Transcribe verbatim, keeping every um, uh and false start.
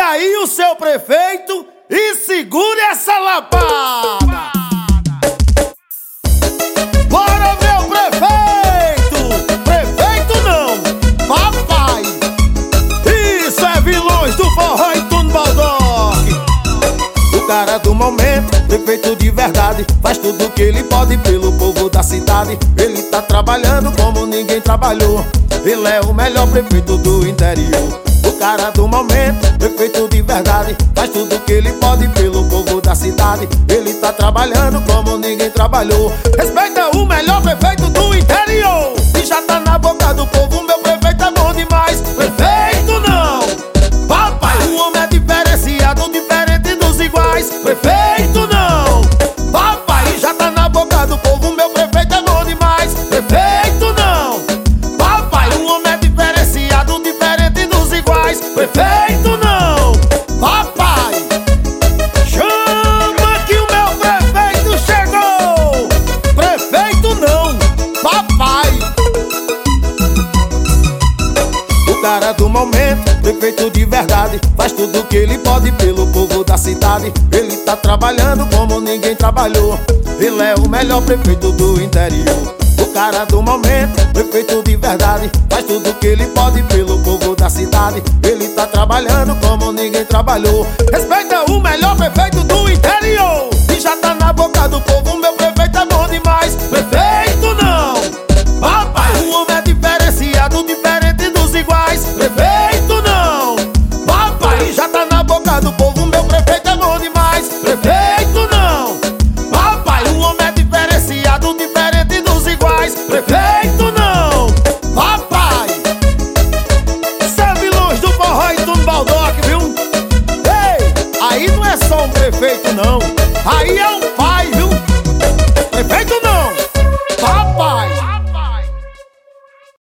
aí o seu prefeito e segure essa lapada. Bora ver o prefeito! Prefeito não, papai! Isso é vilões do forró e Tuno Baldock. O cara do momento, prefeito de verdade, faz tudo que ele pode pelo povo da cidade. Ele tá trabalhando como ninguém trabalhou. Ele é o melhor prefeito do interior. O cara do momento, prefeito de verdade, faz tudo que ele pode pelo povo da cidade. Ele tá trabalhando como ninguém trabalhou. Respeita o melhor prefeito do interior. E já tá na boca do povo, meu prefeito é bom demais. Prefeito não, papai, o homem é diferenciado, diferente dos iguais. Prefeito não, papai, já tá na boca do povo, meu prefeito é bom demais. Prefeito não, papai, o homem é diferenciado, diferente dos iguais. Prefeito não, papai, chama que o meu prefeito chegou. Prefeito não, papai. O cara do momento, prefeito de verdade, faz tudo que ele pode pelo povo da cidade. Ele tá trabalhando como ninguém trabalhou. Ele é o melhor prefeito do interior. O cara do momento, prefeito de verdade, faz tudo que ele pode pelo povo da cidade. Ele tá trabalhando como ninguém trabalhou. Respeita o melhor prefeito do interior. E já tá na boca do povo, meu prefeito é bom demais. Prefeito não, papai, o homem é diferenciado, diferente dos iguais. Prefeito não, papai, já tá na boca do povo, meu prefeito é bom demais. Prefeito não, papai, o homem é diferenciado, diferente dos iguais. Prefeito não, papai. Isso é vilões do forró e Tuno Baldock, viu? Ei, aí não é só um prefeito não, aí é um